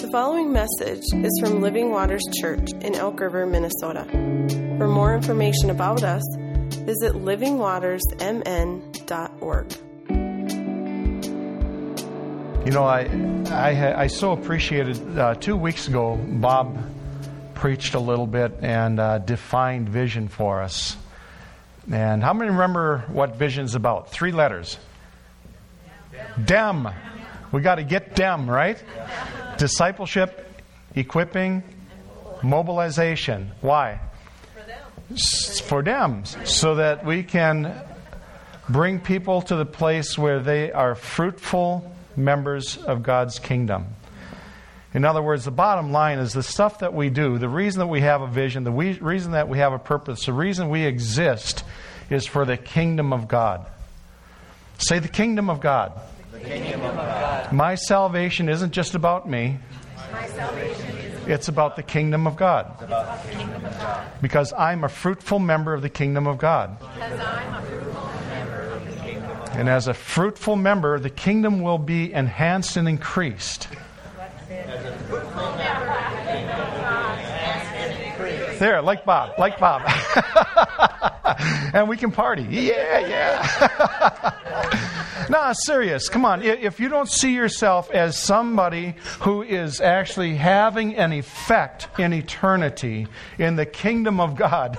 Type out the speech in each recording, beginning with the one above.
The following message is from Living Waters Church in Elk River, Minnesota. For more information about us, visit livingwatersmn.org. You know, I so appreciated 2 weeks ago, Bob preached a little bit and defined vision for us. And how many remember what vision's about? 3 letters. DEM. We got to get DEM, right? Discipleship, equipping, mobilization. Why? For them. So that we can bring people to the place where they are fruitful members of God's kingdom. In other words, the bottom line is the stuff that we do, the reason that we have a vision, the reason that we have a purpose, the reason we exist is for the kingdom of God. Say the kingdom of God. The kingdom of God. My salvation isn't just about me. My salvation is It's about the kingdom of God. It's about the kingdom of God. Because I'm a fruitful member of the kingdom of God. Because I'm a fruitful member of the kingdom of God. And as a fruitful member, the kingdom will be enhanced and increased. There, like Bob. And we can party. Yeah. No, serious. Come on. If you don't see yourself as somebody who is actually having an effect in eternity in the kingdom of God,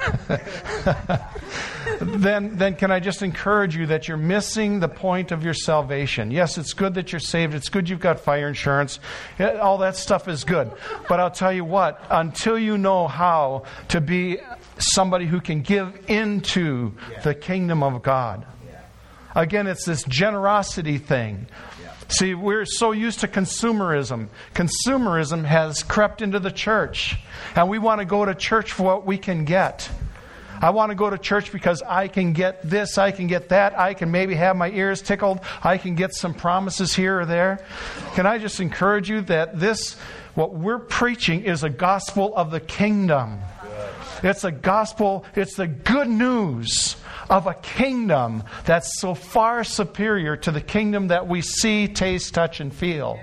then can I just encourage you that you're missing the point of your salvation. Yes, it's good that you're saved. It's good you've got fire insurance. All that stuff is good. But I'll tell you what, until you know how to be somebody who can give into the kingdom of God. Again, it's this generosity thing. See, we're so used to consumerism. Consumerism has crept into the church. And we want to go to church for what we can get. I want to go to church because I can get this, I can get that, I can maybe have my ears tickled, I can get some promises here or there. Can I just encourage you that what we're preaching is a gospel of the kingdom. It's a gospel, it's the good news of a kingdom that's so far superior to the kingdom that we see, taste, touch, and feel.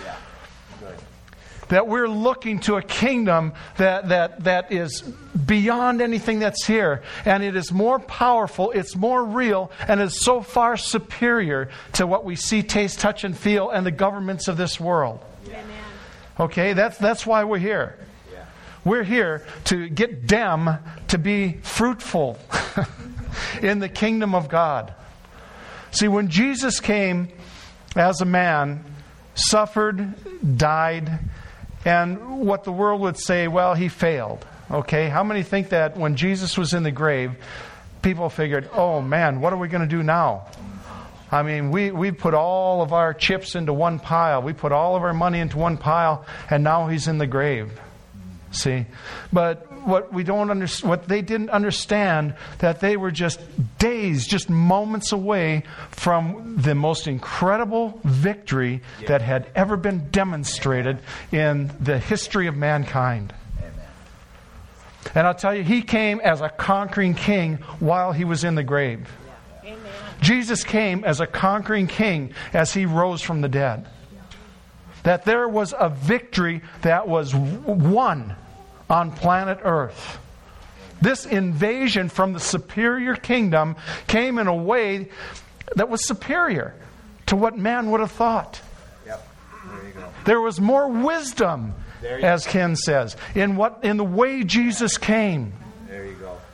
That we're looking to a kingdom that is beyond anything that's here. And it is more powerful, it's more real, and is so far superior to what we see, taste, touch, and feel and the governments of this world. Amen. Okay, that's why we're here. We're here to get them to be fruitful in the kingdom of God. See, when Jesus came as a man, suffered, died, and what the world would say, well, he failed. Okay, how many think that when Jesus was in the grave, people figured, oh man, what are we going to do now? I mean, we put all of our chips into one pile. We put all of our money into one pile, and now he's in the grave. See, but what they didn't understand, that they were just days, just moments away from the most incredible victory that had ever been demonstrated in the history of mankind. And I'll tell you, he came as a conquering king while he was in the grave. Jesus came as a conquering king as he rose from the dead. That there was a victory that was won on planet Earth. This invasion from the superior kingdom came in a way that was superior to what man would have thought. Yep. There you go. There was more wisdom, as Ken says, in the way Jesus came. There you go.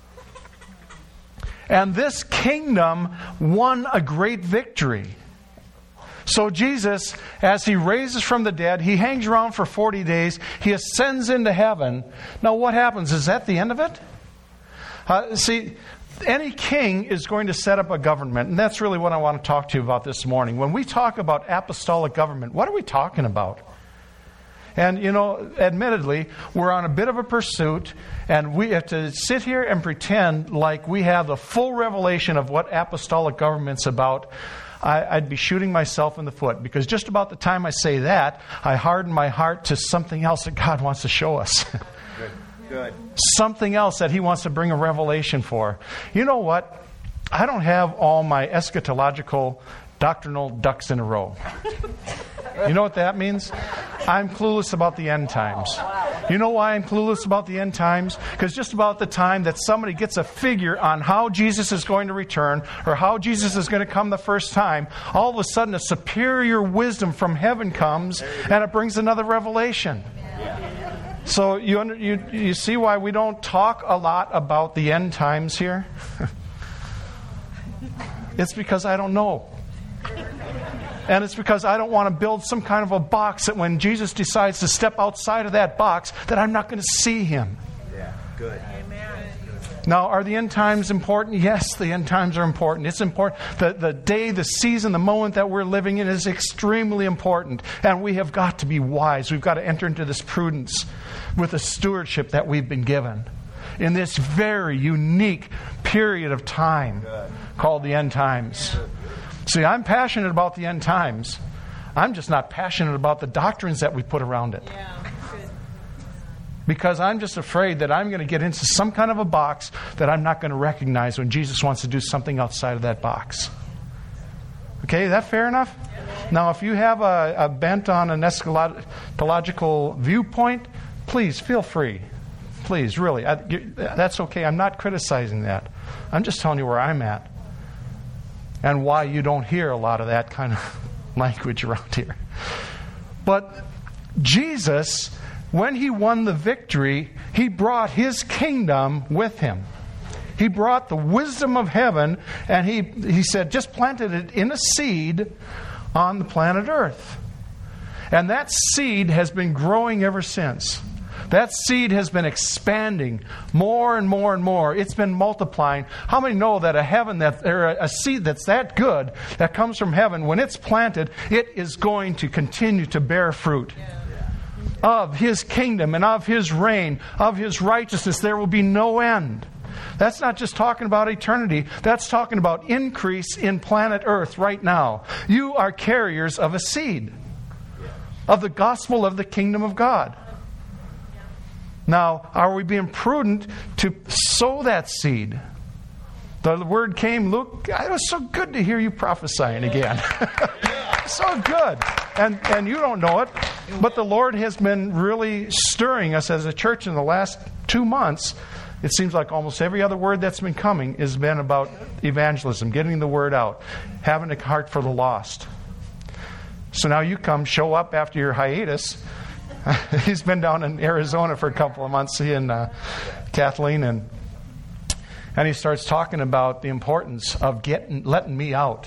And this kingdom won a great victory. So Jesus, as he raises from the dead, he hangs around for 40 days. He ascends into heaven. Now what happens? Is that the end of it? See, any king is going to set up a government. And that's really what I want to talk to you about this morning. When we talk about apostolic government, what are we talking about? And, you know, admittedly, we're on a bit of a pursuit, and we have to sit here and pretend like we have the full revelation of what apostolic government's about. I'd be shooting myself in the foot, because just about the time I say that, I harden my heart to something else that God wants to show us. Good. Something else that He wants to bring a revelation for. You know what? I don't have all my eschatological doctrinal ducks in a row. You know what that means? I'm clueless about the end times. You know why I'm clueless about the end times? Because just about the time that somebody gets a figure on how Jesus is going to return or how Jesus is going to come the first time, all of a sudden a superior wisdom from heaven comes and it brings another revelation. So you see why we don't talk a lot about the end times here? It's because I don't know. And it's because I don't want to build some kind of a box that when Jesus decides to step outside of that box, that I'm not going to see Him. Yeah, good. Now, are the end times important? Yes, the end times are important. It's important. The day, the season, the moment that we're living in is extremely important. And we have got to be wise. We've got to enter into this prudence with the stewardship that we've been given in this very unique period of time called the end times. See, I'm passionate about the end times. I'm just not passionate about the doctrines that we put around it. Because I'm just afraid that I'm going to get into some kind of a box that I'm not going to recognize when Jesus wants to do something outside of that box. Okay, is that fair enough? Now, if you have a bent on an eschatological viewpoint, please feel free. Please, really. That's okay. I'm not criticizing that. I'm just telling you where I'm at. And why you don't hear a lot of that kind of language around here. But Jesus, when He won the victory, He brought His kingdom with Him. He brought the wisdom of heaven, and He said, just planted it in a seed on the planet Earth. And that seed has been growing ever since. That seed has been expanding more and more and more. It's been multiplying. How many know that a seed that's that good, that comes from heaven, when it's planted, it is going to continue to bear fruit of His kingdom and of His reign, of His righteousness? There will be no end. That's not just talking about eternity. That's talking about increase in planet Earth right now. You are carriers of a seed, of the gospel of the kingdom of God. Now, are we being prudent to sow that seed? The word came, Luke, it was so good to hear you prophesying again. So good. And you don't know it, but the Lord has been really stirring us as a church in the last 2 months. It seems like almost every other word that's been coming has been about evangelism, getting the word out, having a heart for the lost. So now you come, show up after your hiatus. He's been down in Arizona for a couple of months, he and Kathleen, and he starts talking about the importance of letting me out.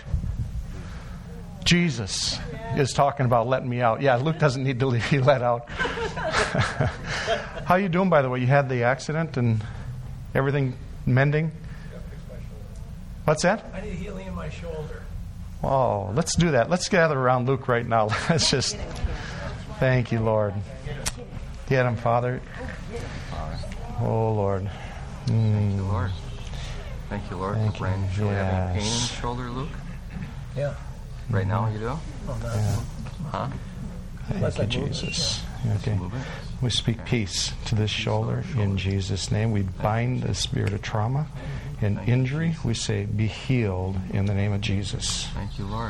Jesus is talking about letting me out. Yeah, Luke doesn't need to be let out. How you doing, by the way? You had the accident and everything mending? What's that? I need healing in my shoulder. Oh, let's do that. Let's gather around Luke right now. Let's just... Thank you, Lord. Get him, Father. Oh, Lord. Thank you, Lord. Thank you, Lord. Thank Brian, you. you having pain in Yes. the shoulder, Luke? Yeah. Right now, you do? Oh, no. Yeah. Huh? Thank you, Jesus. Okay. Move it. We speak peace to this shoulder in Jesus' name. We bind the spirit of trauma and injury. We say, be healed in the name of Jesus. Thank you, Lord.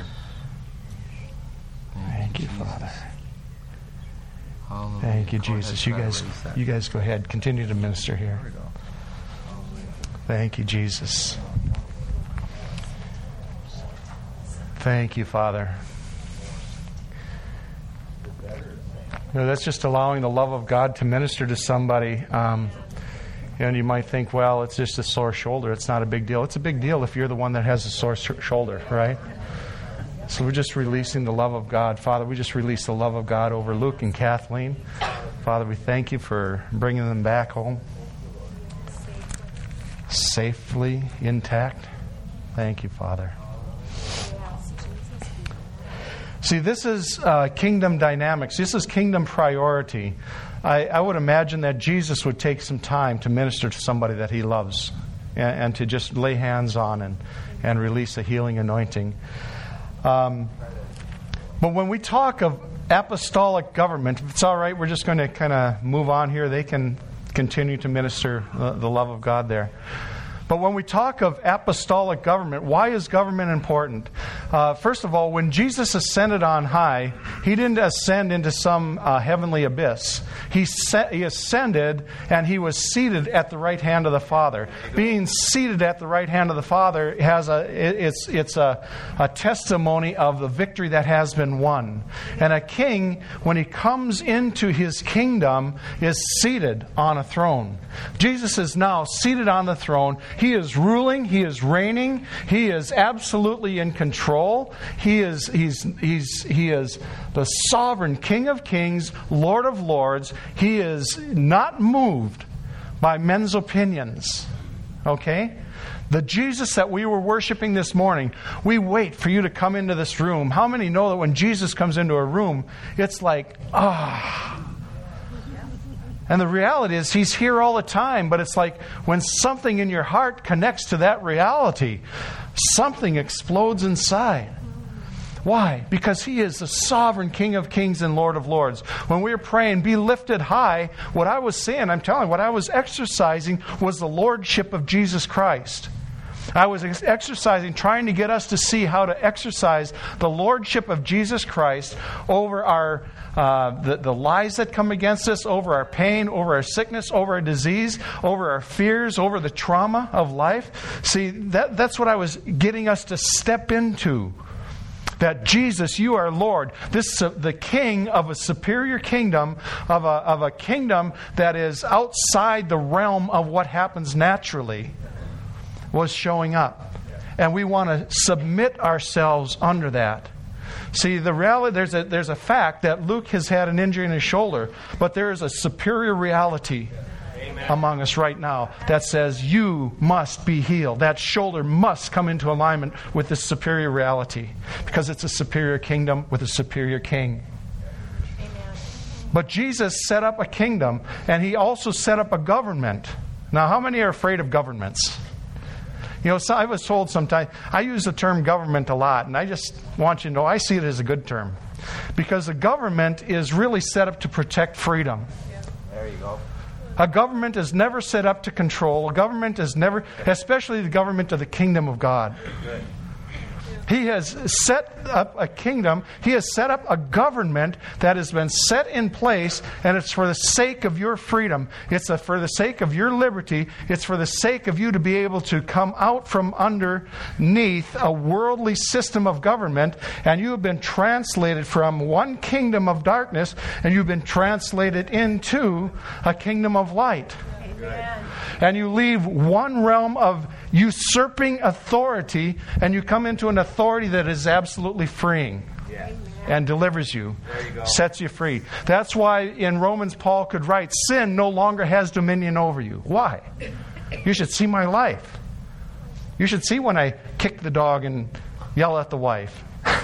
Thank you, Jesus. Father. Hallelujah. Thank you, Go ahead, Jesus. Tyler. You guys go ahead. Continue to minister here. Thank you, Jesus. Thank you, Father. That's just allowing the love of God to minister to somebody. And you might think, well, it's just a sore shoulder. It's not a big deal. It's a big deal if you're the one that has a sore shoulder, right? So we're just releasing the love of God. Father, we just release the love of God over Luke and Kathleen. Father, we thank you for bringing them back home safely, intact. Thank you, Father. See, this is kingdom dynamics. This is kingdom priority. I would imagine that Jesus would take some time to minister to somebody that He loves and to just lay hands on and release a healing anointing. But when we talk of apostolic government, if it's all right, we're just going to kind of move on here. They can continue to minister the love of God there. But when we talk of apostolic government, why is government important? first of all, when Jesus ascended on high, He didn't ascend into some heavenly abyss. He ascended and He was seated at the right hand of the Father. Being seated at the right hand of the Father it's a testimony of the victory that has been won. And a king, when he comes into his kingdom, is seated on a throne. Jesus is now seated on the throne. He is ruling. He is reigning. He is absolutely in control. He is the sovereign King of Kings, Lord of Lords. He is not moved by men's opinions. Okay? The Jesus that we were worshiping this morning, we wait for you to come into this room. How many know that when Jesus comes into a room, it's like, And the reality is He's here all the time, but it's like when something in your heart connects to that reality, something explodes inside. Why? Because He is the sovereign King of Kings and Lord of Lords. When we were praying, be lifted high, what I was saying, I'm telling you, what I was exercising was the Lordship of Jesus Christ. I was exercising, trying to get us to see how to exercise the Lordship of Jesus Christ over our the lies that come against us, over our pain, over our sickness, over our disease, over our fears, over the trauma of life. See, that's what I was getting us to step into. That Jesus, you are Lord. This is the King of a superior kingdom, of a kingdom that is outside the realm of what happens naturally, was showing up. And we want to submit ourselves under that. See, the reality, there's a fact that Luke has had an injury in his shoulder, but there is a superior reality among us right now that says you must be healed. That shoulder must come into alignment with this superior reality, because it's a superior kingdom with a superior king. Amen. But Jesus set up a kingdom, and He also set up a government. Now, how many are afraid of governments? You know, so I was told sometimes, I use the term government a lot, and I just want you to know I see it as a good term. Because the government is really set up to protect freedom. There you go. A government is never set up to control. A government is never, especially the government of the kingdom of God. Good. He has set up a kingdom. He has set up a government that has been set in place, and it's for the sake of your freedom. It's for the sake of your liberty. It's for the sake of you to be able to come out from underneath a worldly system of government, and you have been translated from one kingdom of darkness, and you've been translated into a kingdom of light. Amen. And you leave one realm of usurping authority, and you come into an authority that is absolutely freeing. Yeah. And delivers you, There you go. sets you free. That's why in Romans Paul could write, sin no longer has dominion over you. Why? You should see my life. You should see when I kick the dog and yell at the wife.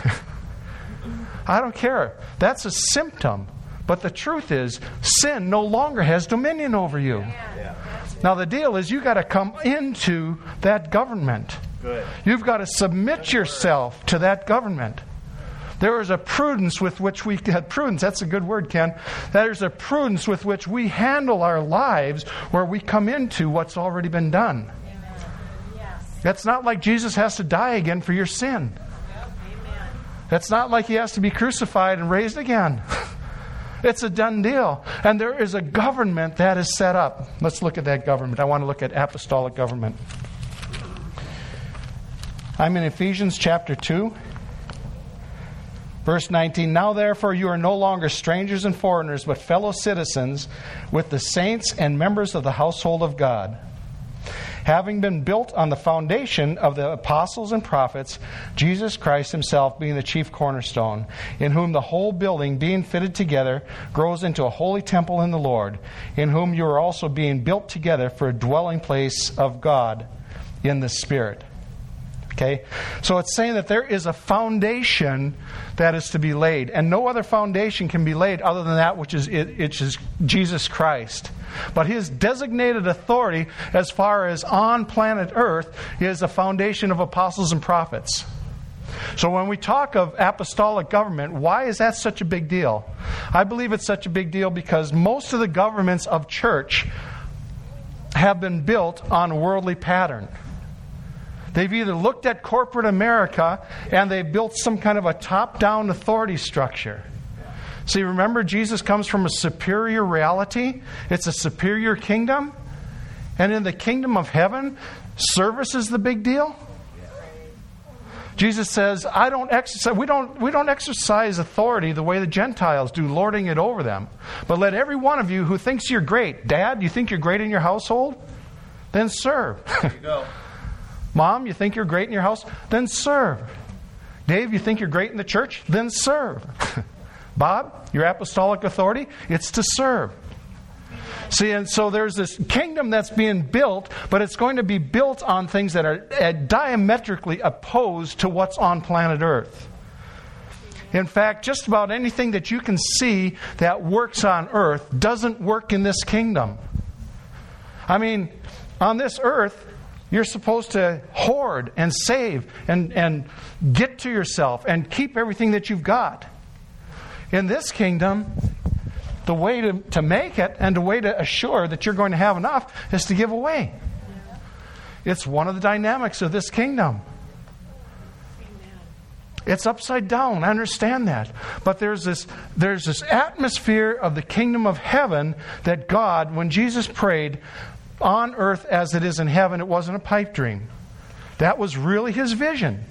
I don't care. That's a symptom. But the truth is, sin no longer has dominion over you. Yeah. Now the deal is, you got to come into that government. Good. You've got to submit yourself to that government. There is a prudence with which we had prudence. That's a good word, Ken. There's a prudence with which we handle our lives, where we come into what's already been done. That's not like Jesus has to die again for your sin. That's not like He has to be crucified and raised again. It's a done deal. And there is a government that is set up. Let's look at that government. I want to look at apostolic government. I'm in Ephesians chapter 2, verse 19. Now therefore you are no longer strangers and foreigners, but fellow citizens with the saints and members of the household of God, having been built on the foundation of the apostles and prophets, Jesus Christ Himself being the chief cornerstone, in whom the whole building, being fitted together, grows into a holy temple in the Lord, in whom you are also being built together for a dwelling place of God in the Spirit. Okay? So it's saying that there is a foundation that is to be laid, and no other foundation can be laid other than that which is Jesus Christ. But His designated authority as far as on planet Earth is a foundation of apostles and prophets. So when we talk of apostolic government, why is that such a big deal? I believe it's such a big deal because most of the governments of church have been built on a worldly pattern. They've either looked at corporate America and they've built some kind of a top-down authority structure. See, remember, Jesus comes from a superior reality. It's a superior kingdom. And in the kingdom of heaven, service is the big deal. Jesus says, we don't exercise authority the way the Gentiles do, lording it over them. But let every one of you who thinks you're great, Dad, you think you're great in your household? Then serve. There you go. Mom, you think you're great in your house? Then serve. Dave, you think you're great in the church? Then serve. Bob, your apostolic authority, it's to serve. See, and so there's this kingdom that's being built, but it's going to be built on things that are diametrically opposed to what's on planet Earth. In fact, just about anything that you can see that works on Earth doesn't work in this kingdom. I mean, on this earth, you're supposed to hoard and save and get to yourself and keep everything that you've got. In this kingdom, the way to make it and the way to assure that you're going to have enough is to give away. It's one of the dynamics of this kingdom. It's upside down. I understand that. But there's this atmosphere of the kingdom of heaven that God, when Jesus prayed, on earth as it is in heaven, it wasn't a pipe dream. That was really His vision.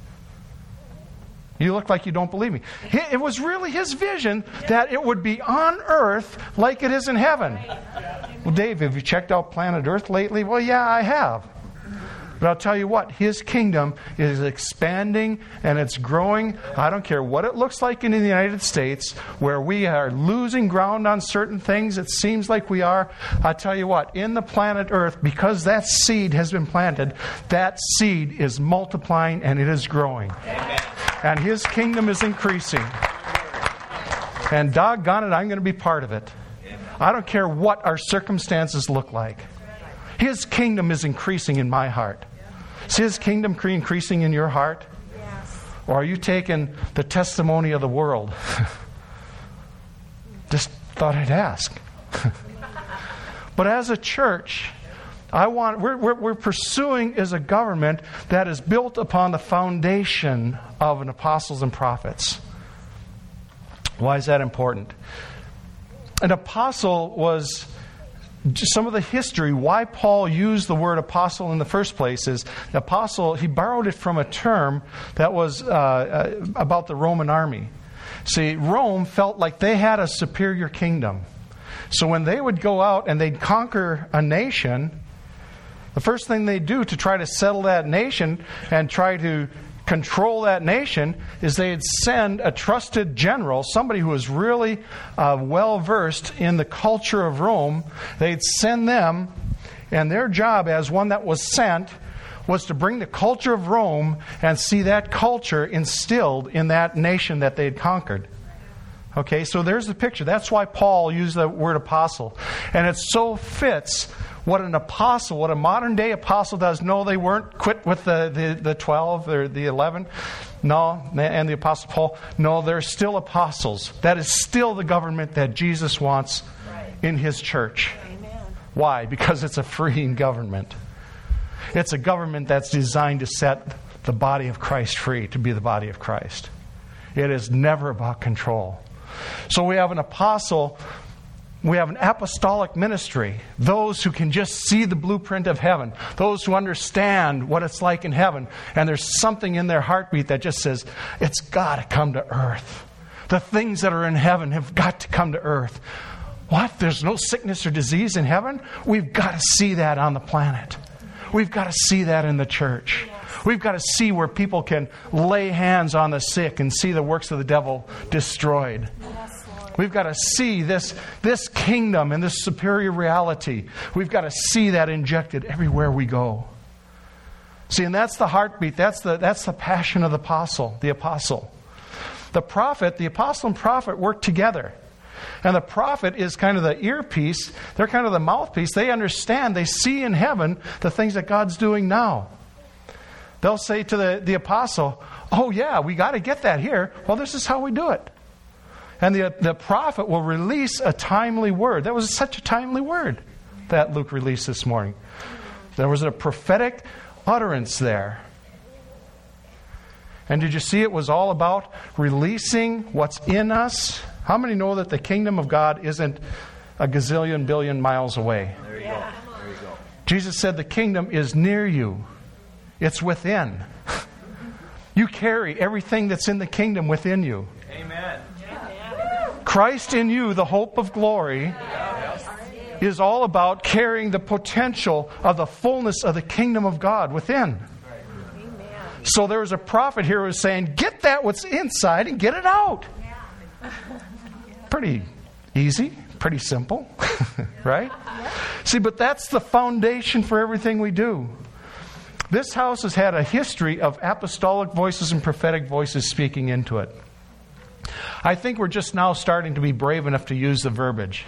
You look like you don't believe me. It was really His vision that it would be on earth like it is in heaven. Well, Dave, have you checked out planet Earth lately? Well, yeah, I have. But I'll tell you what, His kingdom is expanding and it's growing. I don't care what it looks like in the United States, where we are losing ground on certain things. It seems like we are. I'll tell you what, in the planet Earth, because that seed has been planted, that seed is multiplying and it is growing. Amen. And His kingdom is increasing. And doggone it, I'm going to be part of it. I don't care what our circumstances look like. His kingdom is increasing in my heart. Is His kingdom increasing in your heart? Yes. Or are you taking the testimony of the world? Just thought I'd ask. But as a church, we're pursuing is a government that is built upon the foundation of an apostles and prophets. Why is that important? An apostle was just some of the history, why Paul used the word apostle in the first place is the apostle, he borrowed it from a term that was about the Roman army. See, Rome felt like they had a superior kingdom. So when they would go out and they'd conquer a nation, the first thing they'd do to try to settle that nation and try to control that nation is they'd send a trusted general, somebody who was really well-versed in the culture of Rome. They'd send them, and their job as one that was sent was to bring the culture of Rome and see that culture instilled in that nation that they'd conquered. Okay, so there's the picture. That's why Paul used the word apostle. And it so fits what an apostle, what a modern day apostle does. No, they weren't quit with the 12 or the 11. No, and the apostle Paul. No, they're still apostles. That is still the government that Jesus wants in His church. Amen. Why? Because it's a freeing government. It's a government that's designed to set the body of Christ free, to be the body of Christ. It is never about control. So we have an apostle. We have an apostolic ministry. Those who can just see the blueprint of heaven. Those who understand what it's like in heaven. And there's something in their heartbeat that just says, it's got to come to earth. The things that are in heaven have got to come to earth. What? There's no sickness or disease in heaven? We've got to see that on the planet. We've got to see that in the church. We've got to see where people can lay hands on the sick and see the works of the devil destroyed. We've got to see this kingdom and this superior reality. We've got to see that injected everywhere we go. See, and that's the heartbeat. That's the passion of the apostle. The prophet, the apostle and prophet work together. And the prophet is kind of the earpiece. They're kind of the mouthpiece. They understand. They see in heaven the things that God's doing now. They'll say to the apostle, oh yeah, we got to get that here. Well, this is how we do it. And the prophet will release a timely word. That was such a timely word that Luke released this morning. There was a prophetic utterance there. And did you see it was all about releasing what's in us? How many know that the kingdom of God isn't a gazillion billion miles away? There you go. There you go. Jesus said the kingdom is near you. It's within. You carry everything that's in the kingdom within you. Amen. Christ in you, the hope of glory, is all about carrying the potential of the fullness of the kingdom of God within. So there was a prophet here who was saying, get that what's inside and get it out. Pretty easy, pretty simple, right? See, but that's the foundation for everything we do. This house has had a history of apostolic voices and prophetic voices speaking into it. I think we're just now starting to be brave enough to use the verbiage.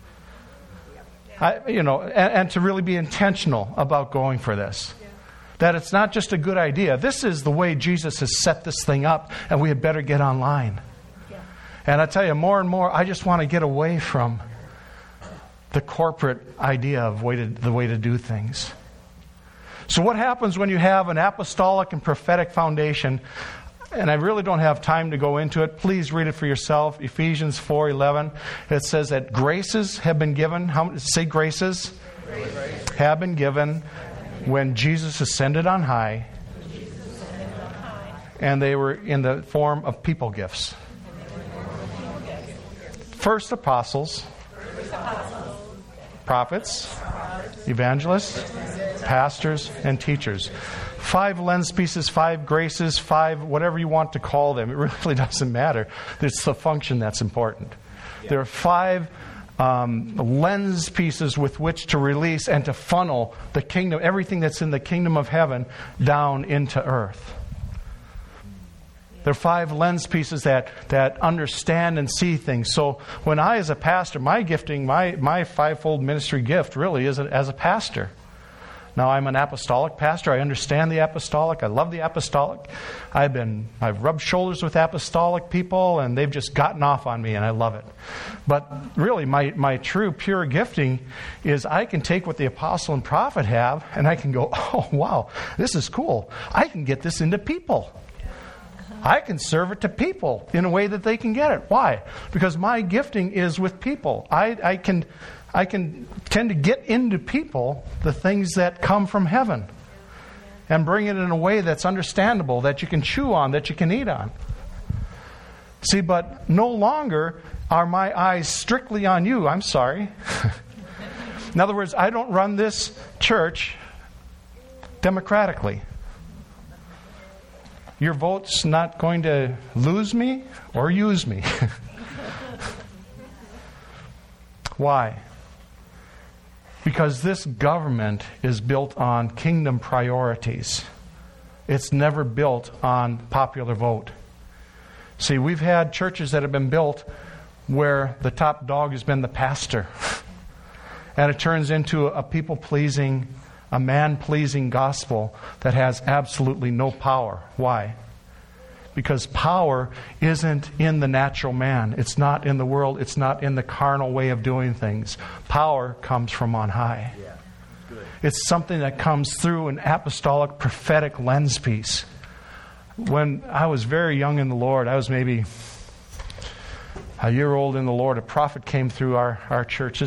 And to really be intentional about going for this. That it's not just a good idea. This is the way Jesus has set this thing up, and we had better get online. And I tell you, more and more, I just want to get away from the corporate idea of the way to do things. So what happens when you have an apostolic and prophetic foundation? And I really don't have time to go into it. Please read it for yourself. Ephesians 4:11. It says that graces have been given. Say graces. Grace. Have been given when Jesus ascended on high. And they were in the form of people gifts. First apostles. Prophets. Evangelists. Pastors and teachers. 5 lens pieces, 5 graces, 5 whatever you want to call them. It really doesn't matter. It's the function that's important. There are 5 lens pieces with which to release and to funnel the kingdom, everything that's in the kingdom of heaven, down into earth. There are 5 lens pieces that understand and see things. So when I, as a pastor, my gifting, my fivefold ministry gift really is as a pastor. Now, I'm an apostolic pastor. I understand the apostolic. I love the apostolic. I've rubbed shoulders with apostolic people, and they've just gotten off on me, and I love it. But really, my true, pure gifting is I can take what the apostle and prophet have, and I can go, oh, wow, this is cool. I can get this into people. I can serve it to people in a way that they can get it. Why? Because my gifting is with people. I can tend to get into people the things that come from heaven and bring it in a way that's understandable, that you can chew on, that you can eat on. See, but no longer are my eyes strictly on you. I'm sorry. In other words, I don't run this church democratically. Your vote's not going to lose me or use me. Why? Because this government is built on kingdom priorities. It's never built on popular vote. See, we've had churches that have been built where the top dog has been the pastor. And it turns into a people-pleasing, a man-pleasing gospel that has absolutely no power. Why? Because power isn't in the natural man. It's not in the world. It's not in the carnal way of doing things. Power comes from on high. Yeah. Good. It's something that comes through an apostolic, prophetic lens piece. When I was very young in the Lord, I was maybe a year old in the Lord, a prophet came through our church.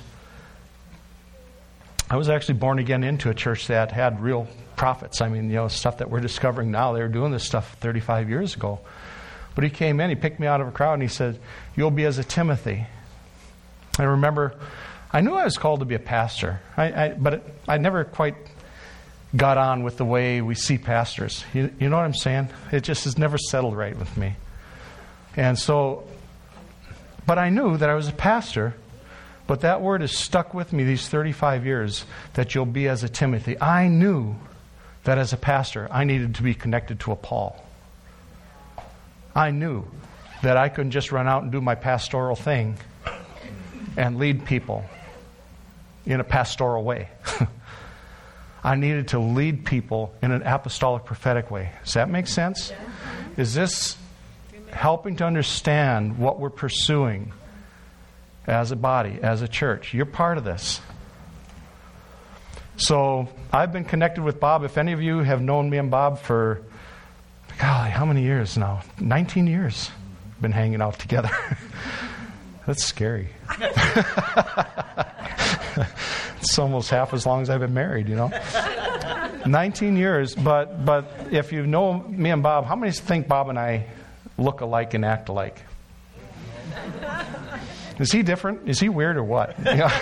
I was actually born again into a church that had real prophets. I mean, stuff that we're discovering now. They were doing this stuff 35 years ago. But he came in, he picked me out of a crowd, and he said, "You'll be as a Timothy." I remember, I knew I was called to be a pastor, but I never quite got on with the way we see pastors. You know what I'm saying? It just has never settled right with me. And so, but I knew that I was a pastor. But that word has stuck with me these 35 years, that you'll be as a Timothy. I knew that as a pastor, I needed to be connected to a Paul. I knew that I couldn't just run out and do my pastoral thing and lead people in a pastoral way. I needed to lead people in an apostolic, prophetic way. Does that make sense? Is this helping to understand what we're pursuing as a body, as a church? You're part of this. So I've been connected with Bob. If any of you have known me and Bob for, golly, how many years now? 19 years. Been hanging out together. That's scary. It's almost half as long as I've been married, 19 years. But if you know me and Bob, how many think Bob and I look alike and act alike? Is he different? Is he weird or what?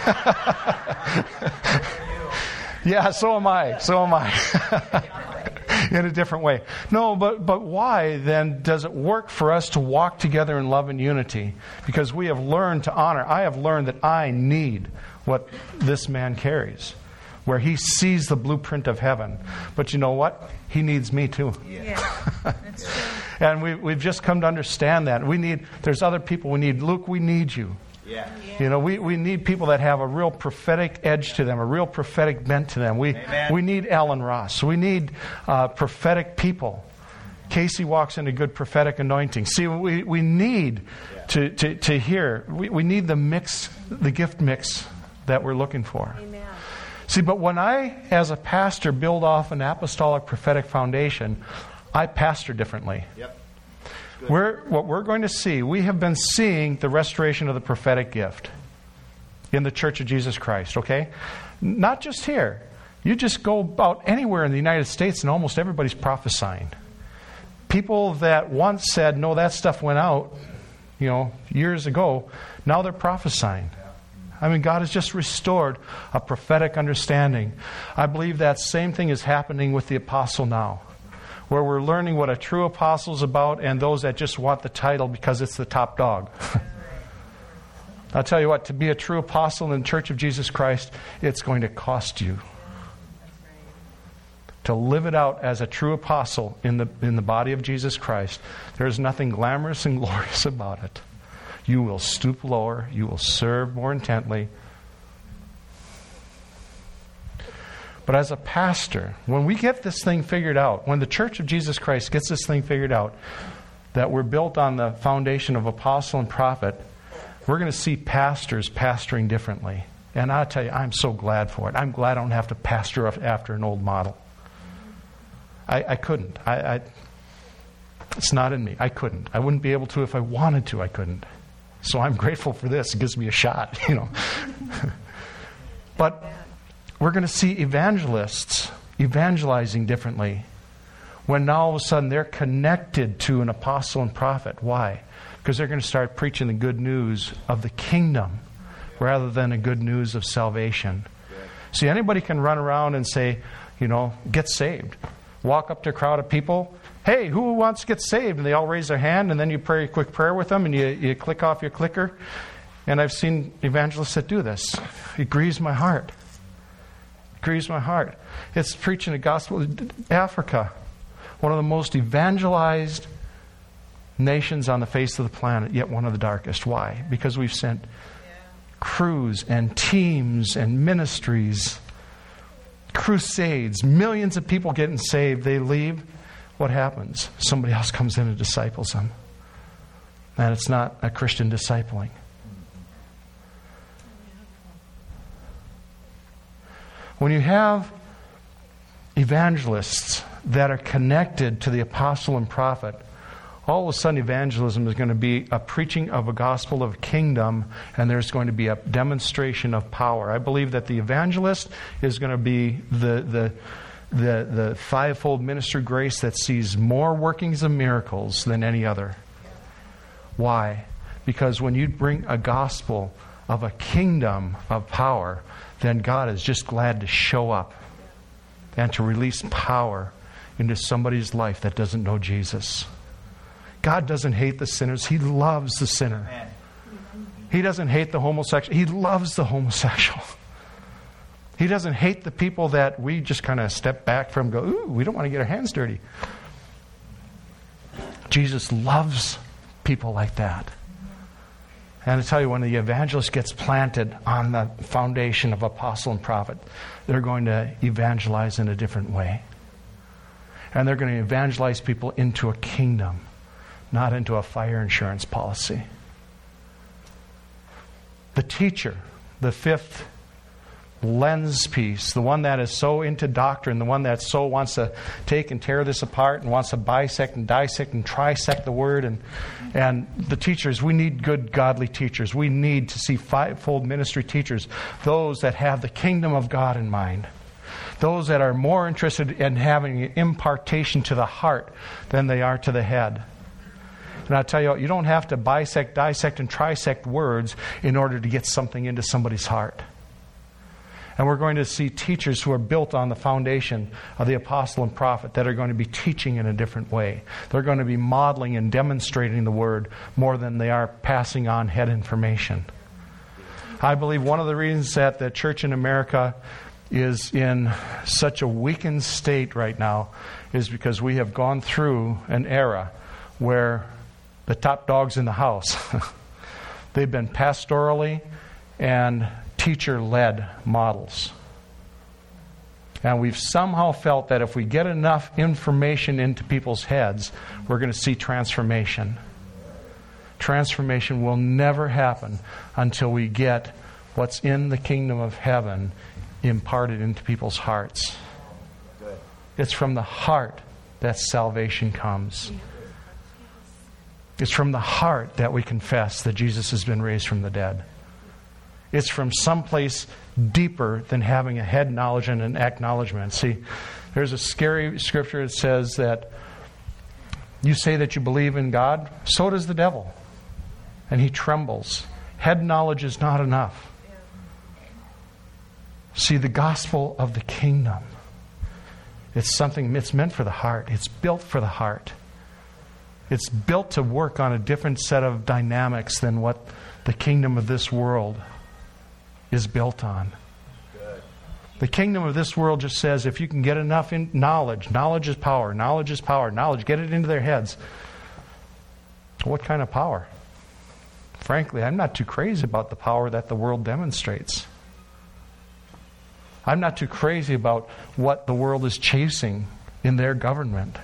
Yeah, so am I. In a different way. No, but why then does it work for us to walk together in love and unity? Because we have learned to honor. I have learned that I need what this man carries, where he sees the blueprint of heaven. But you know what? He needs me too. Yeah, that's true. And we've just come to understand that. There's other people we need. Luke, we need you. Yeah. We need people that have a real prophetic edge to them, a real prophetic bent to them. We need Alan Ross. We need prophetic people. Casey walks in a good prophetic anointing. See, we need to hear. We need the gift mix that we're looking for. Amen. See, but when I, as a pastor, build off an apostolic prophetic foundation, I pastor differently. Yep. What we're going to see, we have been seeing the restoration of the prophetic gift in the Church of Jesus Christ, okay? Not just here. You just go about anywhere in the United States and almost everybody's prophesying. People that once said, no, that stuff went out, years ago, now they're prophesying. I mean, God has just restored a prophetic understanding. I believe that same thing is happening with the apostle now, where we're learning what a true apostle is about and those that just want the title because it's the top dog. I'll tell you what, to be a true apostle in the Church of Jesus Christ, it's going to cost you. To live it out as a true apostle in the body of Jesus Christ, there's nothing glamorous and glorious about it. You will stoop lower. You will serve more intently. But as a pastor, when we get this thing figured out, when the Church of Jesus Christ gets this thing figured out, that we're built on the foundation of apostle and prophet, we're going to see pastors pastoring differently. And I'll tell you, I'm so glad for it. I'm glad I don't have to pastor after an old model. I couldn't. It's not in me. I couldn't. I wouldn't be able to if I wanted to. I couldn't. So I'm grateful for this. It gives me a shot, But we're going to see evangelists evangelizing differently when now all of a sudden they're connected to an apostle and prophet. Why? Because they're going to start preaching the good news of the kingdom rather than the good news of salvation. See, anybody can run around and say, get saved. Walk up to a crowd of people. Hey, who wants to get saved? And they all raise their hand, and then you pray a quick prayer with them, and you click off your clicker. And I've seen evangelists that do this. It grieves my heart. It grieves my heart. It's preaching the gospel. Africa, one of the most evangelized nations on the face of the planet, yet one of the darkest. Why? Because we've sent crews and teams and ministries, crusades, millions of people getting saved. They leave. What happens? Somebody else comes in and disciples them. And it's not a Christian discipling. When you have evangelists that are connected to the apostle and prophet, all of a sudden evangelism is going to be a preaching of a gospel of kingdom, and there's going to be a demonstration of power. I believe that the evangelist is going to be the fivefold ministry grace that sees more workings of miracles than any other. Why? Because when you bring a gospel of a kingdom of power, then God is just glad to show up and to release power into somebody's life that doesn't know Jesus. God doesn't hate the sinners. He loves the sinner. He doesn't hate the homosexual. He loves the homosexual. He doesn't hate the people that we just kind of step back from and go, ooh, we don't want to get our hands dirty. Jesus loves people like that. And I tell you, when the evangelist gets planted on the foundation of apostle and prophet, they're going to evangelize in a different way. And they're going to evangelize people into a kingdom, not into a fire insurance policy. The teacher, the fifth lens piece, the one that is so into doctrine, the one that so wants to take and tear this apart and wants to bisect and dissect and trisect the Word. And the teachers, we need good, godly teachers. We need to see fivefold ministry teachers, those that have the kingdom of God in mind. Those that are more interested in having impartation to the heart than they are to the head. And I'll tell you what, you don't have to bisect, dissect, and trisect words in order to get something into somebody's heart. And we're going to see teachers who are built on the foundation of the apostle and prophet that are going to be teaching in a different way. They're going to be modeling and demonstrating the Word more than they are passing on head information. I believe one of the reasons that the church in America is in such a weakened state right now is because we have gone through an era where the top dogs in the house, they've been pastorally and teacher-led models. And we've somehow felt that if we get enough information into people's heads, we're going to see transformation. Transformation will never happen until we get what's in the kingdom of heaven imparted into people's hearts. Good. It's from the heart that salvation comes. It's from the heart that we confess that Jesus has been raised from the dead. It's from someplace deeper than having a head knowledge and an acknowledgement. See, there's a scary scripture that says that you say that you believe in God, so does the devil. And he trembles. Head knowledge is not enough. See, the gospel of the kingdom, it's something, it's meant for the heart. It's built for the heart. It's built to work on a different set of dynamics than what the kingdom of this world is built on. Good. The kingdom of this world just says if you can get enough knowledge is power, knowledge is power, get it into their heads. What kind of power? Frankly, I'm not too crazy about the power that the world demonstrates. I'm not too crazy about what the world is chasing in their government.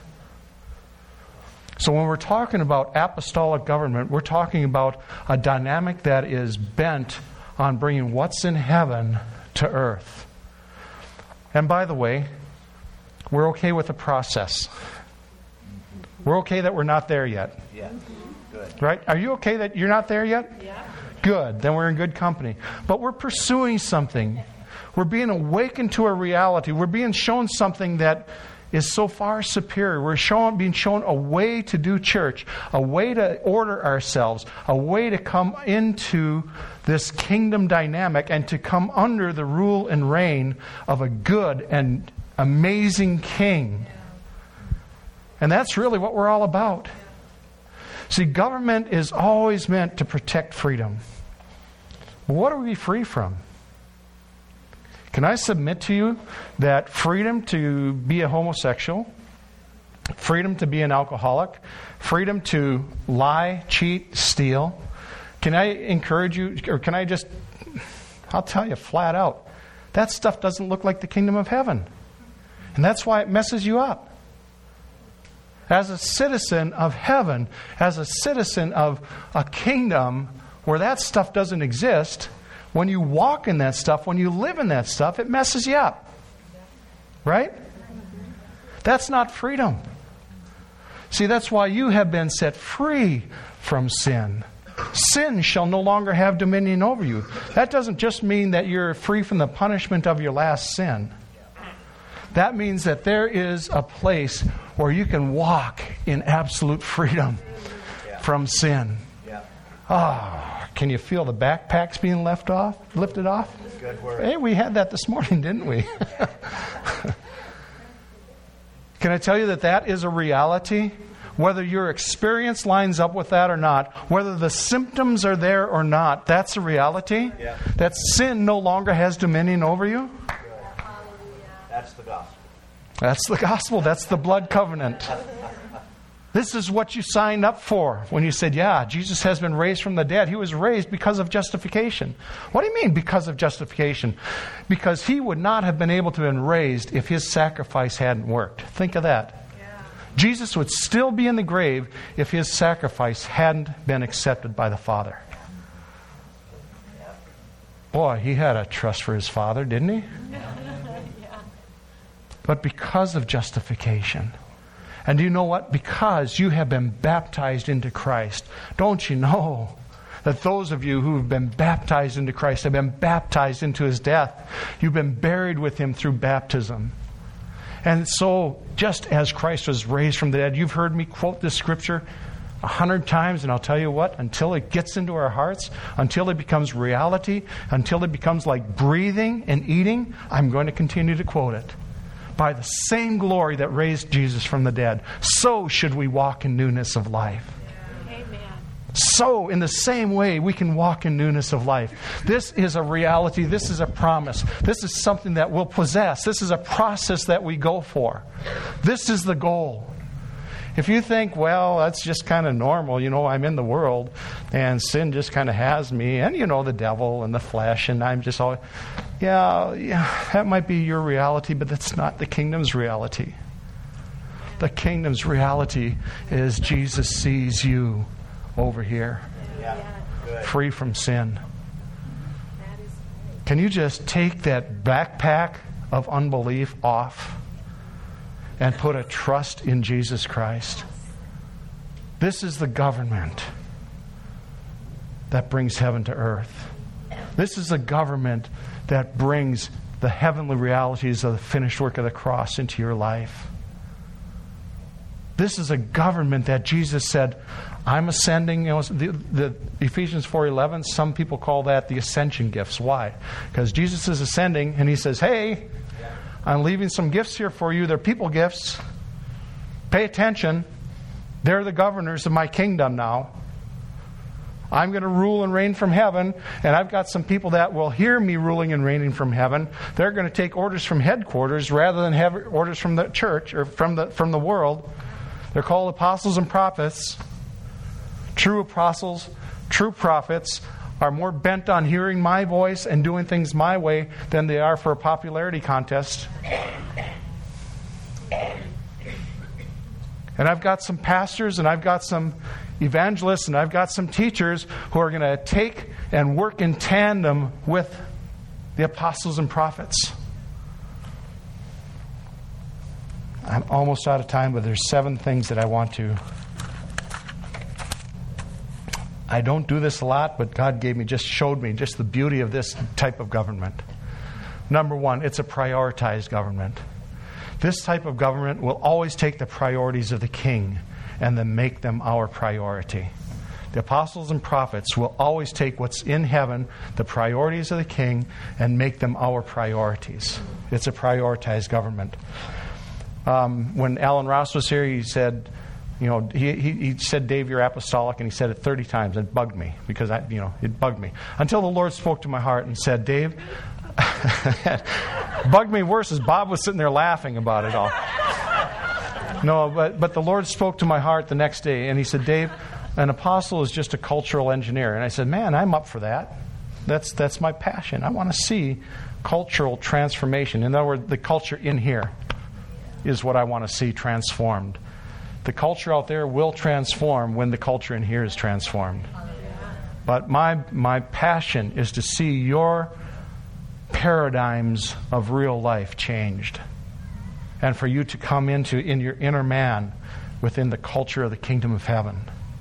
So when we're talking about apostolic government, we're talking about a dynamic that is bent on bringing what's in heaven to earth. And by the way, we're okay with the process. We're okay that we're not there yet. Yeah. Good. Right? Are you okay that you're not there yet? Yeah. Good. Then we're in good company. But we're pursuing something. We're being awakened to a reality. We're being shown something that is so far superior. We're being shown a way to do church, a way to order ourselves, a way to come into this kingdom dynamic and to come under the rule and reign of a good and amazing king. And that's really what we're all about. See, government is always meant to protect freedom. What are we free from? Can I submit to you that freedom to be a homosexual, freedom to be an alcoholic, freedom to lie, cheat, steal, can I encourage you, or can I just, I'll tell you flat out, that stuff doesn't look like the kingdom of heaven. And that's why it messes you up. As a citizen of heaven, as a citizen of a kingdom where that stuff doesn't exist, when you walk in that stuff, when you live in that stuff, it messes you up. Right? That's not freedom. See, that's why you have been set free from sin. Sin shall no longer have dominion over you. That doesn't just mean that you're free from the punishment of your last sin. That means that there is a place where you can walk in absolute freedom from sin. Oh, can you feel the backpacks being lifted off? Good word. Hey, we had that this morning, didn't we? Can I tell you that is a reality? Whether your experience lines up with that or not, whether the symptoms are there or not, that's a reality. Yeah. That sin no longer has dominion over you. That's the gospel. That's the gospel. That's the blood covenant. This is what you signed up for when you said, yeah, Jesus has been raised from the dead. He was raised because of justification. What do you mean because of justification? Because he would not have been able to have been raised if his sacrifice hadn't worked. Think of that. Yeah. Jesus would still be in the grave if his sacrifice hadn't been accepted by the Father. Boy, he had a trust for his Father, didn't he? But because of justification. And do you know what? Because you have been baptized into Christ. Don't you know that those of you who have been baptized into Christ have been baptized into His death? You've been buried with Him through baptism. And so, just as Christ was raised from the dead, you've heard me quote this scripture 100 times, and I'll tell you what, until it gets into our hearts, until it becomes reality, until it becomes like breathing and eating, I'm going to continue to quote it. By the same glory that raised Jesus from the dead, so should we walk in newness of life. Amen. So, in the same way, we can walk in newness of life. This is a reality. This is a promise. This is something that we'll possess. This is a process that we go for. This is the goal. If you think, well, that's just kind of normal, I'm in the world and sin just kind of has me, and the devil and the flesh, and I'm just all, yeah, that might be your reality, but that's not the kingdom's reality. The kingdom's reality is Jesus sees you over here, free from sin. Can you just take that backpack of unbelief off and put a trust in Jesus Christ? This is the government that brings heaven to earth. This is the government that brings the heavenly realities of the finished work of the cross into your life. This is a government that Jesus said, I'm ascending. The Ephesians 4:11, some people call that the ascension gifts. Why? Because Jesus is ascending and He says, hey, I'm leaving some gifts here for you. They're people gifts. Pay attention. They're the governors of my kingdom now. I'm going to rule and reign from heaven, and I've got some people that will hear me ruling and reigning from heaven. They're going to take orders from headquarters rather than have orders from the church or from the world. They're called apostles and prophets. True apostles, true prophets are more bent on hearing my voice and doing things my way than they are for a popularity contest. And I've got some pastors and I've got some evangelists and I've got some teachers who are going to take and work in tandem with the apostles and prophets. I'm almost out of time, but there's 7 things that I want to. I don't do this a lot, but God showed me the beauty of this type of government. Number 1, it's a prioritized government. This type of government will always take the priorities of the king and then make them our priority. The apostles and prophets will always take what's in heaven, the priorities of the king, and make them our priorities. It's a prioritized government. When Alan Ross was here, he said, he said, Dave, you're apostolic, and he said it 30 times. It bugged me because it bugged me until the Lord spoke to my heart and said, Dave, bugged me worse as Bob was sitting there laughing about it all. No, but the Lord spoke to my heart the next day, and He said, Dave, an apostle is just a cultural engineer. And I said, man, I'm up for that. That's my passion. I want to see cultural transformation. In other words, the culture in here is what I want to see transformed. The culture out there will transform when the culture in here is transformed. But my passion is to see your paradigms of real life changed. And for you to come in your inner man within the culture of the kingdom of heaven.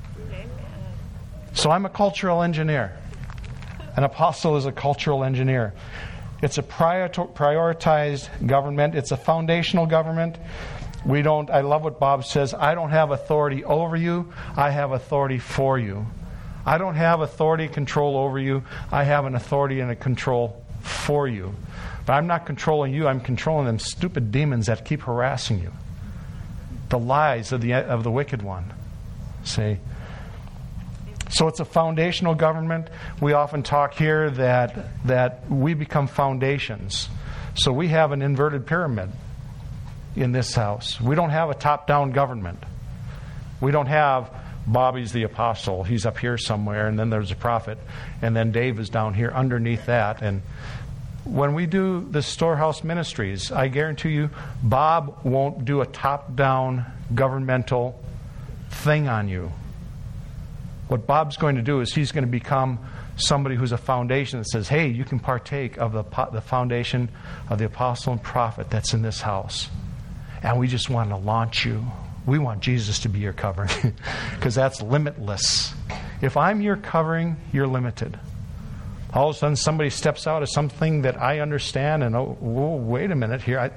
So I'm a cultural engineer. An apostle is a cultural engineer. It's a prioritized government. It's a foundational government. I love what Bob says. I don't have authority over you. I have authority for you. I don't have authority and control over you. I have an authority and a control for you. But I'm not controlling you. I'm controlling them stupid demons that keep harassing you. The lies of the wicked one. See? So it's a foundational government. We often talk here that we become foundations. So we have an inverted pyramid in this house. We don't have a top-down government. We don't have Bobby's the apostle. He's up here somewhere, and then there's a prophet, and then Dave is down here underneath that. And when we do the Storehouse Ministries, I guarantee you, Bob won't do a top-down governmental thing on you. What Bob's going to do is he's going to become somebody who's a foundation that says, hey, you can partake of the foundation of the apostle and prophet that's in this house. And we just want to launch you. We want Jesus to be your covering because that's limitless. If I'm your covering, you're limited. All of a sudden somebody steps out of something that I understand and, wait a minute here.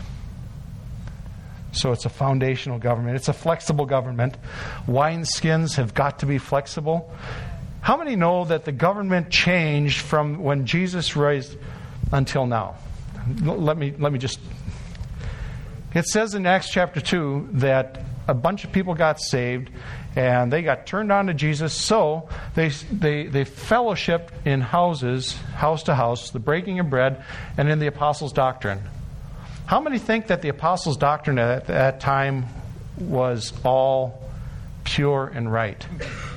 So it's a foundational government. It's a flexible government. Wineskins have got to be flexible. How many know that the government changed from when Jesus raised until now? Let me just... It says in Acts chapter 2 that a bunch of people got saved and they got turned on to Jesus, so they fellowshiped in houses, house to house, the breaking of bread, and in the apostles' doctrine. How many think that the apostles' doctrine at that time was all pure and right?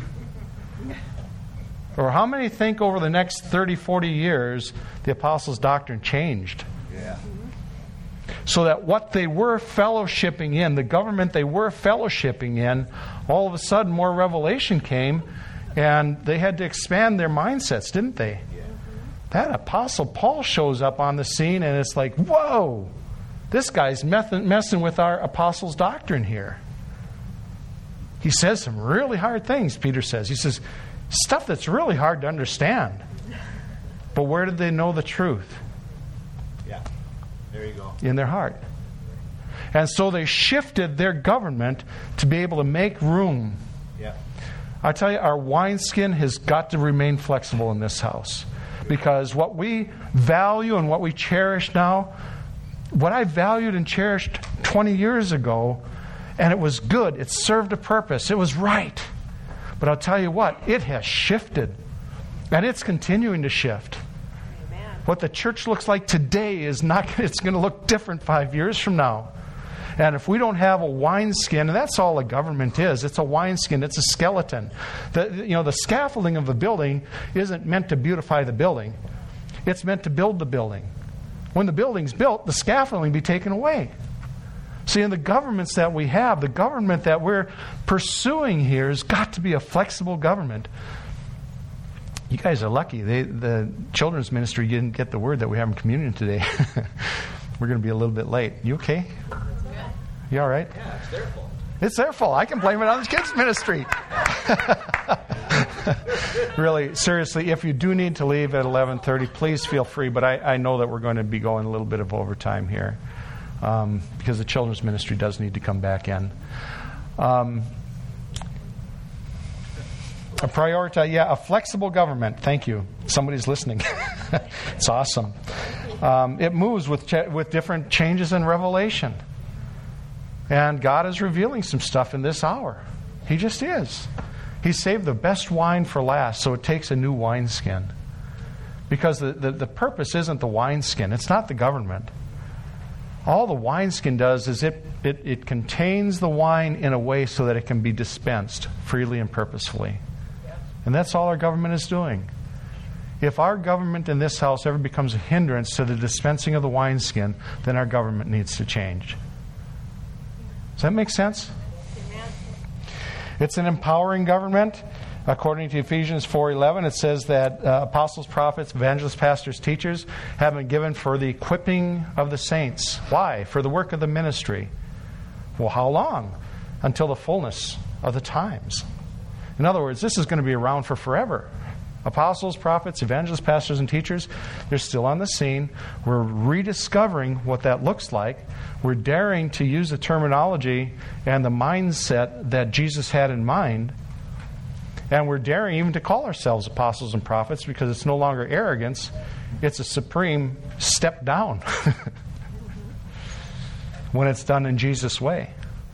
Or how many think over the next 30, 40 years the apostles' doctrine changed? Yeah. So that what they were fellowshipping in, the government they were fellowshipping in, all of a sudden more revelation came and they had to expand their mindsets, didn't they? Yeah. That Apostle Paul shows up on the scene and it's like, whoa, this guy's messing with our apostles' doctrine here. He says some really hard things, Peter says. He says, stuff that's really hard to understand. But where did they know the truth? Yeah. There you go. In their heart. And so they shifted their government to be able to make room. Yeah. I tell you, our wineskin has got to remain flexible in this house. Because what we value and what we cherish now, what I valued and cherished 20 years ago, and it was good, it served a purpose, it was right. But I'll tell you what, it has shifted. And it's continuing to shift. What the church looks like today is not, it's going to look different 5 years from now. And if we don't have a wineskin, and that's all a government is, it's a wineskin, it's a skeleton. The scaffolding of the building isn't meant to beautify the building. It's meant to build the building. When the building's built, the scaffolding be taken away. See, in the governments that we have, the government that we're pursuing here has got to be a flexible government. You guys are lucky. The children's ministry didn't get the word that we're having communion today. We're going to be a little bit late. You okay? You all right? Yeah, it's their fault. It's their fault. I can blame it on the kids' ministry. Really, seriously, if you do need to leave at 11:30, please feel free. But I know that we're going to be going a little bit of overtime here because the children's ministry does need to come back in. A flexible government. Thank you. Somebody's listening. It's awesome. It moves with different changes in revelation. And God is revealing some stuff in this hour. He just is. He saved the best wine for last, so it takes a new wineskin. Because the purpose isn't the wineskin. It's not the government. All the wineskin does is it contains the wine in a way so that it can be dispensed freely and purposefully. And that's all our government is doing. If our government in this house ever becomes a hindrance to the dispensing of the wineskin, then our government needs to change. Does that make sense? Amen. It's an empowering government. According to Ephesians 4:11, it says that apostles, prophets, evangelists, pastors, teachers have been given for the equipping of the saints. Why? For the work of the ministry. Well, how long? Until the fullness of the times. In other words, this is going to be around for forever. Apostles, prophets, evangelists, pastors, and teachers, they're still on the scene. We're rediscovering what that looks like. We're daring to use the terminology and the mindset that Jesus had in mind. And we're daring even to call ourselves apostles and prophets because it's no longer arrogance. It's a supreme step down when it's done in Jesus' way.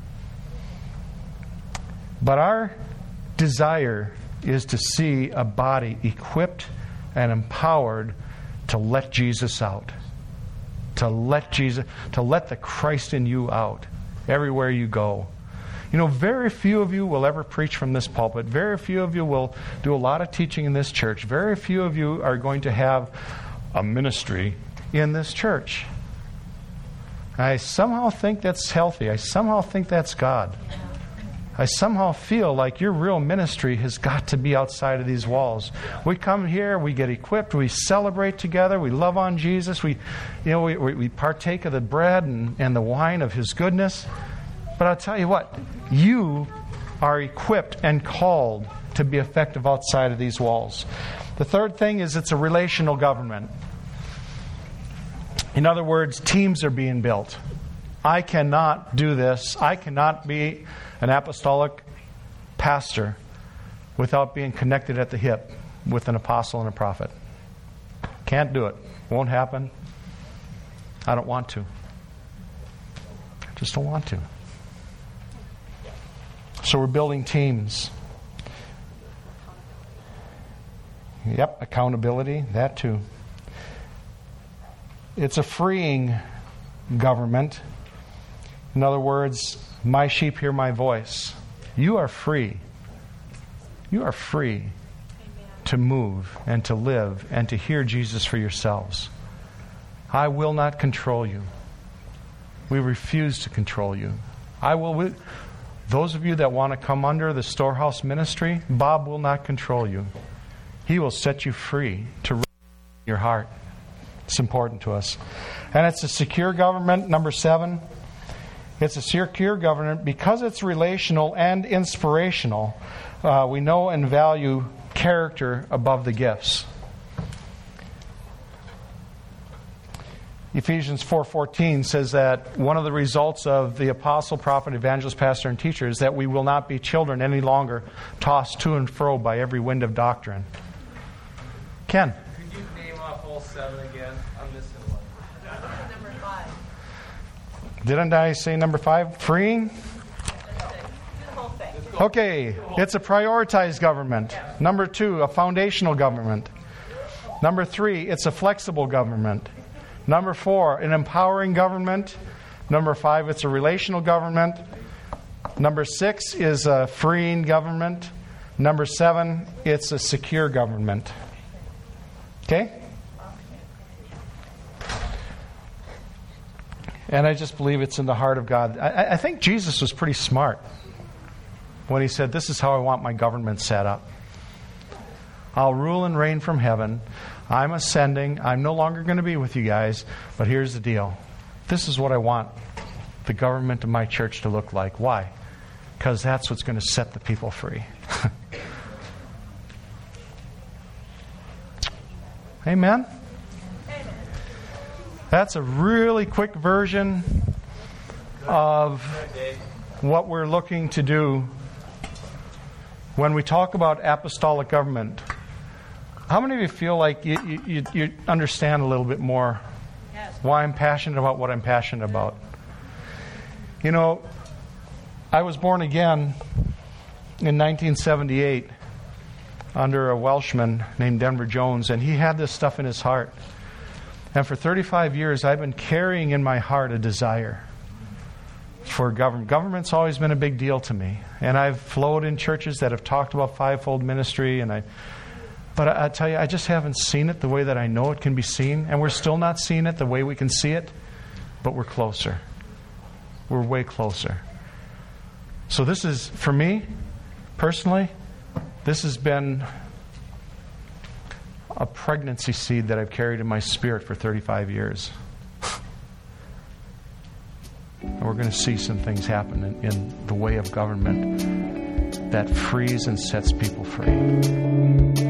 But our desire is to see a body equipped and empowered to let Jesus out. To let the Christ in you out everywhere you go. You know, very few of you will ever preach from this pulpit. Very few of you will do a lot of teaching in this church. Very few of you are going to have a ministry in this church. I somehow think that's healthy. I somehow think that's God. I somehow feel like your real ministry has got to be outside of these walls. We come here, we get equipped, we celebrate together, we love on Jesus, we partake of the bread and the wine of His goodness. But I'll tell you what, you are equipped and called to be effective outside of these walls. The third thing is it's a relational government. In other words, teams are being built. I cannot do this. I cannot be an apostolic pastor without being connected at the hip with an apostle and a prophet. Can't do it. Won't happen. I don't want to. I just don't want to. So we're building teams. Yep, accountability, that too. It's a freeing government. In other words, my sheep hear my voice. You are free. You are free to move and to live and to hear Jesus for yourselves. I will not control you. We refuse to control you. Those of you that want to come under the storehouse ministry, Bob will not control you. He will set you free to your heart. It's important to us. And it's a secure government, number 7. It's a secure government because it's relational and inspirational. We know and value character above the gifts. Ephesians 4:14 says that one of the results of the apostle, prophet, evangelist, pastor, and teacher is that we will not be children any longer, tossed to and fro by every wind of doctrine. Ken? Could you name off all 7 again? I'm missing one. Number 5. Didn't I say number 5? Freeing? Do the whole thing. Okay, it's a prioritized government. Number 2, a foundational government. Number 3, it's a flexible government. Number 4, an empowering government. Number 5, it's a relational government. Number 6 is a freeing government. Number 7, it's a secure government. Okay? And I just believe it's in the heart of God. I think Jesus was pretty smart when He said, this is how I want my government set up. I'll rule and reign from heaven. I'm ascending. I'm no longer going to be with you guys. But here's the deal. This is what I want the government of my church to look like. Why? Because that's what's going to set the people free. Amen? Amen. That's a really quick version of what we're looking to do when we talk about apostolic government. How many of you feel like you understand a little bit more why I'm passionate about what I'm passionate about? You know, I was born again in 1978 under a Welshman named Denver Jones, and he had this stuff in his heart. And for 35 years, I've been carrying in my heart a desire for government. Government's always been a big deal to me. And I've flowed in churches that have talked about fivefold ministry, but I tell you, I just haven't seen it the way that I know it can be seen. And we're still not seeing it the way we can see it, but we're closer. We're way closer. So this is, for me, personally, this has been a pregnancy seed that I've carried in my spirit for 35 years. And we're going to see some things happen in the way of government that frees and sets people free.